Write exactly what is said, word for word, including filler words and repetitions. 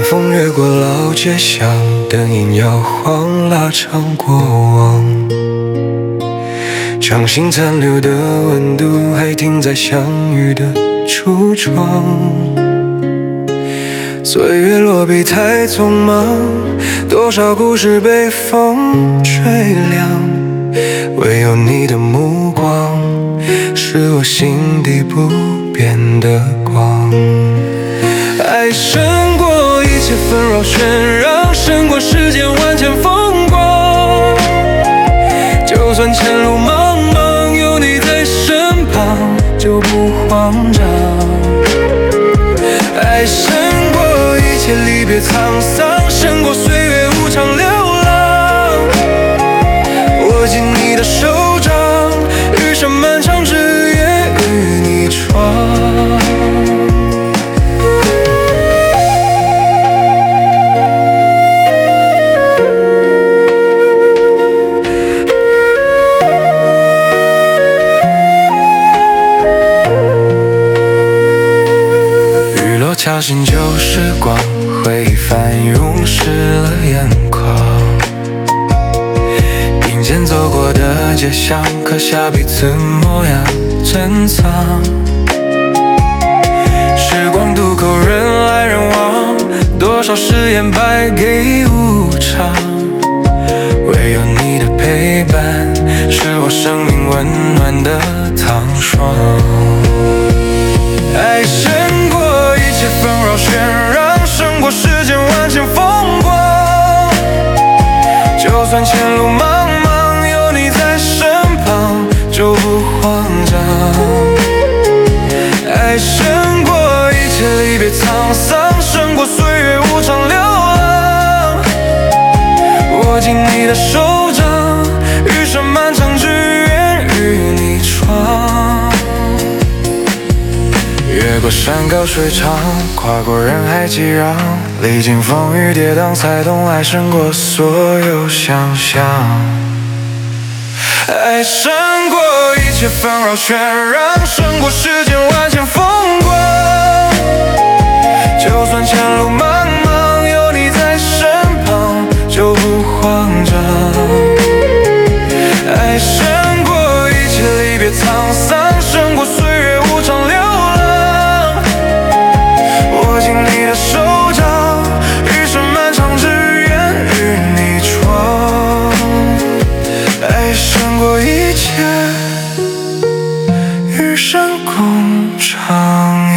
风越过老街巷，灯影摇晃，拉长过往。掌心残留的温度，还停在相遇的橱窗。岁月落笔太匆忙，多少故事被风吹凉，唯有你的目光，是我心底不变的光。爱胜过一切纷扰喧嚷，胜过世间万千风光。就算前路茫茫，有你在身旁，就不慌张。爱胜过一切离别沧桑，胜过岁月无常流浪。握紧你的手掌，余生漫长，只愿与你闯。敲醒旧时光，回忆翻涌湿了眼眶。并肩走过的街巷，刻下彼此模样珍藏。时光渡口，人来人往，多少誓言败给无常。唯有你的陪伴，是我生命温暖的糖霜。爱胜过一切纷扰喧嚷，胜过世间万千风光。就算前路茫茫，有你在身旁，就不慌张。爱胜过一切离别沧桑，胜过岁月无常流浪。握紧你的手掌，余生漫长，只愿与你闯。越过山高水长，跨过人海激壤，历经风雨跌宕，才懂爱胜过所有想象。爱胜过一切纷扰喧嚷，胜过世间万千风光。就算前路茫茫，有你在身旁，就不慌张。爱胜过一切离别沧桑，胜过岁月无常流浪。握紧你的手掌，余生漫长，只愿与你闯。爱胜过一切，余生共徜徉。